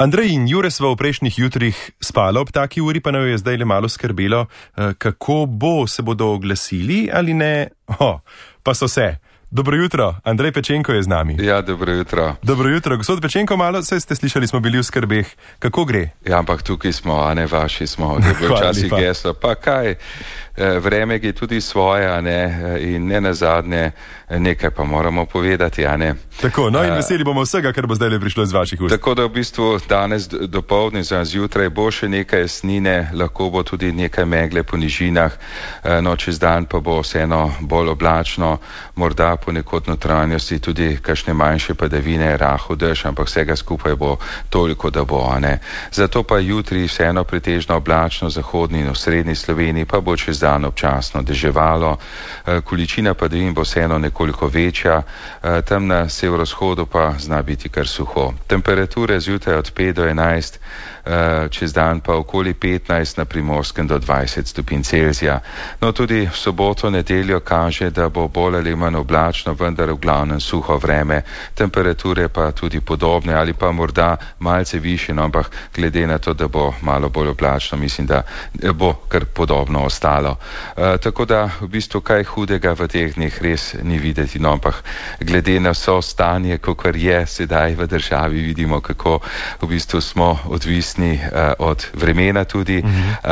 Andrej in Jure sva v prejšnjih jutrih spala ob taki uri, pa nam je zdaj le malo skrbelo, kako bo, se bodo oglasili ali ne. Pa so se. Dobro jutro, Andrej Pečenko je z nami. Ja, dobro jutro. Dobro jutro, gospod Pečenko, malo se ste slišali, smo bili v skrbeh. Kako gre? Ja, ampak tukaj smo, a ne vaši smo. Je bilo včasih geslo. Pa kaj, vreme je tudi svoje, a ne, in ne nazadnje, nekaj pa moramo povedati, a ne. Tako, no in veseli bomo vsega, kar bo zdaj le prišlo iz vaših ust. Tako da v bistvu danes dopoldne, zjutraj bo še nekaj snine, lahko bo tudi nekaj megle po nižinah, no čez dan pa bo vseeno bolj oblačno, morda ponekod notranjosti tudi kakšne manjše padavine, rahel dež, ampak vsega skupaj bo toliko, da bo, a ne. Zato pa jutri vseeno pretežno oblačno zahodni in v srednji Sloveniji, pa bo čez dan občasno deževalo, količina padavin bo vseeno nekoliko večja, tam na severovzhodu pa zna biti kar suho. Temperature zjutraj od 5 do 11, čez dan pa okoli 15, na Primorskem do 20 stopinj Celzija. No tudi v soboto, nedeljo kaže, da bo bolj ali manj oblačno, vendar v glavnem suho vreme, temperature pa tudi podobne ali pa morda malce više, no, ampak glede na to, da bo malo bolj oblačno, mislim, da bo kar podobno ostalo. Tako da v bistvu kaj hudega v teh dneh res ni videti, no, ampak glede na vso stanje, kakor je sedaj v državi, vidimo, kako v bistvu smo odvisni od vremena tudi,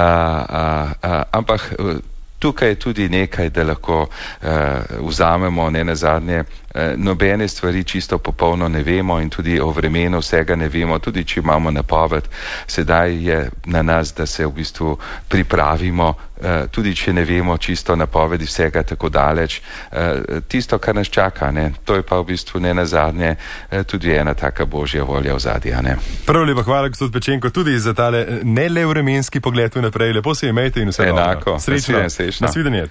ampak tukaj je tudi nekaj, da lahko vzamemo, ne nazadnje, nobene stvari čisto popolno ne vemo in tudi o vremenu vsega ne vemo, tudi če imamo napoved, sedaj je na nas, da se v bistvu pripravimo, tudi če ne vemo čisto napovedi vsega tako daleč, tisto, kar nas čaka, ne, to je pa v bistvu ne nazadnje tudi ena taka božja volja v zadnji, ne. Prav lepa hvala, gospod Pečenko, tudi za tale ne le vremenski pogled vnaprej, lepo se imejte in vse dobro. Enako, srečno, nasvidenje.